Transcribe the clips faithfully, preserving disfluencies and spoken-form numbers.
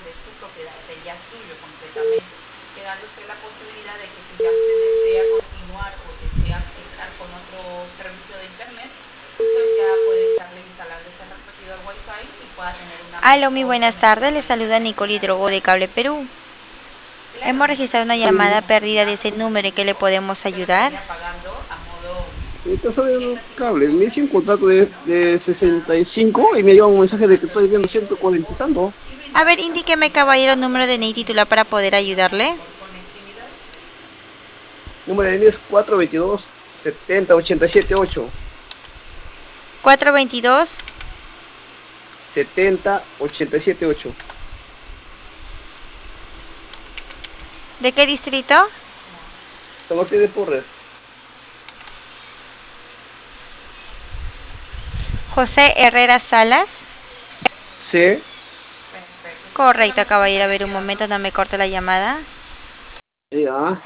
de su propiedad, o sea, ya es suyo completamente, quedando usted la posibilidad de que si ya usted desea continuar o desea estar con otro servicio de internet, pues ya puede estarle instalando ese repetidor Wi-Fi y pueda tener una Aló, muy mejor buenas tardes. conexión. Le saluda Nicole Hidrogo de Cable Perú. Claro, Hemos registrado una Sí, llamada perdida de ese número. ¿En qué le podemos pero ayudar? estaría pagando a modo está sobre esa un cable. situación. Me hice un contrato de, de sesenta y cinco y me llegó un mensaje de que estoy viendo ciento cuarenta y tanto. A ver, indíqueme, caballero, el número de N I titular para poder ayudarle. Número de diez, cuatro veintidós, setenta, ochenta y siete, ocho. cuatro veintidós. setenta, ochenta y siete, ocho. ¿De qué distrito? San Martín de Porres. José Herrera Salas. C. Correcto, caballero. A ver, un momento, no me corte la llamada. Ya.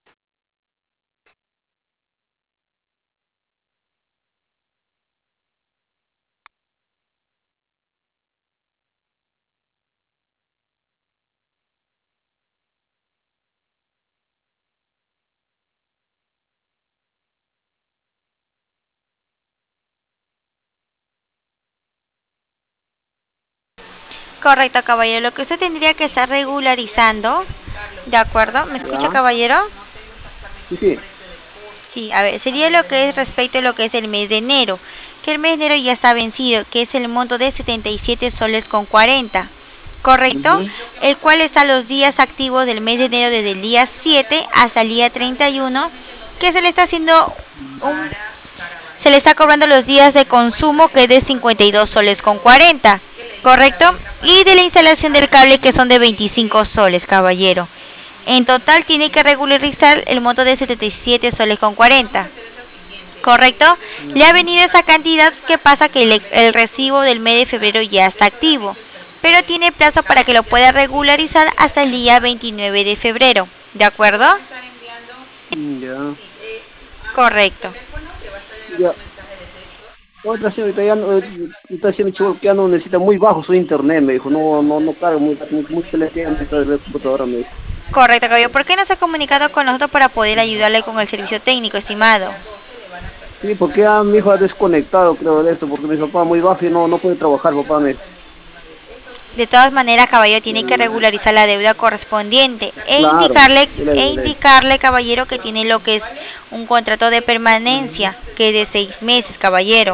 Correcto, caballero. Lo que usted tendría que estar regularizando. ¿De acuerdo? ¿Me escucha, Ya. caballero? Sí, sí. Sí, a ver, sería lo que es respecto a lo que es el mes de enero, que el mes de enero ya está vencido, que es el monto de setenta y siete soles con cuarenta, ¿correcto? Ujú. El cual está los días activos del mes de enero desde el día siete hasta el día treinta y uno, que se le está haciendo un, se le está cobrando los días de consumo, que es de cincuenta y dos soles con cuarenta, ¿correcto? Y de la instalación del cable, que son de veinticinco soles, caballero. En total tiene que regularizar el monto de setenta y siete soles con cuarenta. ¿Correcto? Le ha venido esa cantidad. ¿Qué pasa? Que el, el recibo del mes de febrero ya está activo, pero tiene plazo para que lo pueda regularizar hasta el día veintinueve de febrero. ¿De acuerdo? Ya. Correcto. Ya. Otra señorita ya no, eh, está diciendo chivo que ya no necesita muy bajo su internet, me dijo. No, no, no carga muy, mucho le queda esta de la computadora, me dijo. Correcto, caballero. ¿Por qué no se ha comunicado con nosotros para poder ayudarle con el servicio técnico, estimado? Sí, porque ya mi hijo ha desconectado, creo, de esto, porque mi papá muy bajo y no, no puede trabajar, papá, me dijo. De todas maneras, caballero, tiene que regularizar la deuda correspondiente e Claro, indicarle, yo le e diré. indicarle, caballero, que tiene lo que es un contrato de permanencia, que es de seis meses, caballero.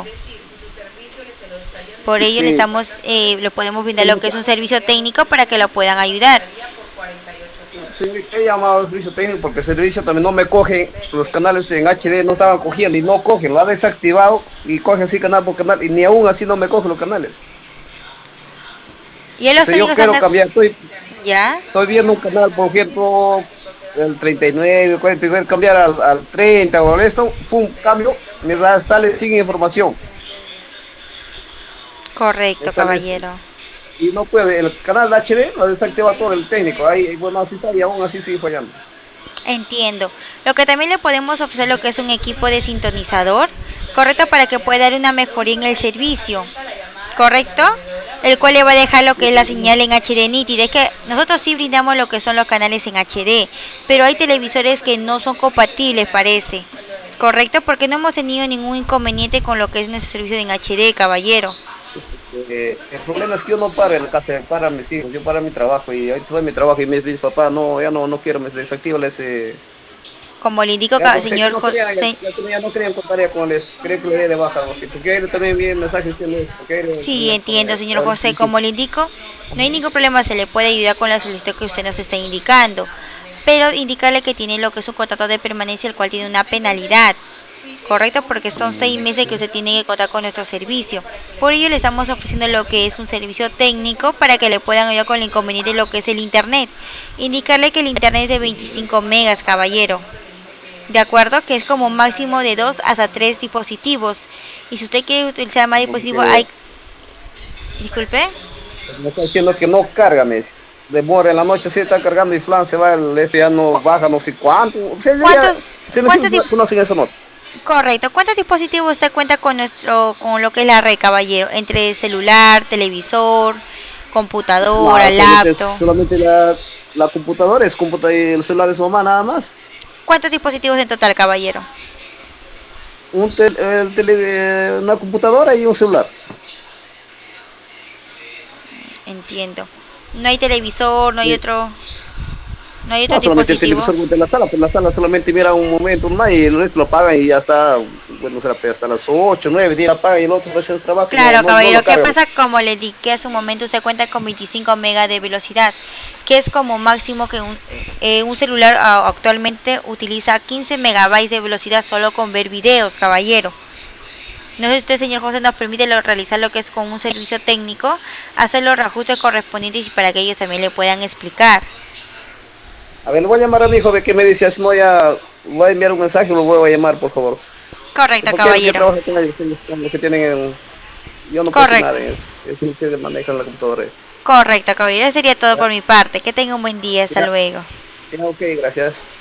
Por ello le Sí, estamos, eh, le podemos brindar lo que es un servicio técnico para que lo puedan ayudar. señorita, he llamado al servicio técnico porque el servicio también no me coge, los canales en H D no estaban cogiendo y no cogen, lo ha desactivado y coge así canal por canal y ni aún así no me coge los canales. Y en O los sea, yo técnicos quiero andan, cambiar, estoy, ¿ya? estoy viendo un canal, por ejemplo, el treinta y nueve, cuarenta, y quiero cambiar al, al treinta o esto, pum, cambio, me da, sale sin información. Me Correcto, sale esto. caballero. Y no puede, el canal de H D lo desactiva todo el técnico, ahí, bueno, así está y aún así sigue fallando. Entiendo. Lo que también le podemos ofrecer lo que es un equipo de sintonizador, correcto, para que pueda dar una mejoría en el servicio, correcto, el cual le va a dejar lo que es la señal en H D nítida. Es que nosotros sí brindamos lo que son los canales en H D, pero hay televisores que no son compatibles, parece, correcto, porque no hemos tenido ningún inconveniente con lo que es nuestro servicio en H D, caballero. Eh, el problema es que yo no paro en la casa, para mis hijos, yo para mi trabajo y ahorita fue mi trabajo y me dice, papá, no, ya no, no quiero, me desactiva ese. Como le indico, Ya, porque señor no querían, ya, José. ya no querían contar con él, creen que le dé de baja, algo así, porque él también viene mensaje diciendo eso, porque él Sí, también entiendo, pone, señor a ver, José. Como le indico, no hay ningún problema, se le puede ayudar con la solicitud que usted nos está indicando. Pero indicarle que tiene lo que es un contrato de permanencia, el cual tiene una penalidad, ¿correcto? Porque son seis meses que usted tiene que contar con nuestro servicio. Por ello le estamos ofreciendo lo que es un servicio técnico para que le puedan ayudar con el inconveniente de lo que es el internet. Indicarle que el internet es de veinticinco megas, caballero. De acuerdo, que es como máximo de dos hasta tres dispositivos. Y si usted quiere utilizar más dispositivos, porque hay... Disculpe. me está diciendo que no carga, me dice. Demora en la noche, sí está cargando y flan, se va, el este ya no baja, no sé cuánto. O sea, yo ya, ¿Cuántos, se me cuántos, dip- conocen eso, ¿no? correcto, ¿cuántos dispositivos usted cuenta con nuestro, con lo que es la red, caballero? Entre celular, televisor, computadora, No, solamente, laptop. solamente la, la computadora es computa y el celular de su mamá nada más. ¿Cuántos dispositivos en total, caballero? Un tel- el tele- eh, una computadora y un celular. Entiendo. No hay televisor, no hay Sí. otro, no hay otro No, solamente el dispositivo. televisor de la sala, pues la sala solamente mira un momento más y el resto lo apagan y ya está, bueno, será pues, hasta las ocho nueve diez apagan y el otro va a hacer el trabajo y no, Claro, no, no caballero, lo ¿qué cargan. pasa? Como le indiqué hace un momento, usted cuenta con veinticinco megas de velocidad, que es como máximo que un, eh, un celular ah, actualmente utiliza quince megabytes de velocidad solo con ver videos, caballero. No sé si usted, señor José, nos permite lo- realizar lo que es con un servicio técnico, hacer los reajustes correspondientes y para que ellos también le puedan explicar. A ver, le voy a llamar a mi hijo, de qué me dice, así no ya voy a enviar un mensaje, lo voy a llamar, por favor. Correcto, Porque él que caballero. trabaja con ellos, ellos son los que tienen el... Yo no puedo hacer Correcto. nada en eso, es que ustedes manejan la computadora. Correcto, caballero. Eso sería todo Ya, por mi parte. Que tenga un buen día. Hasta ya, luego. ya, ok, gracias.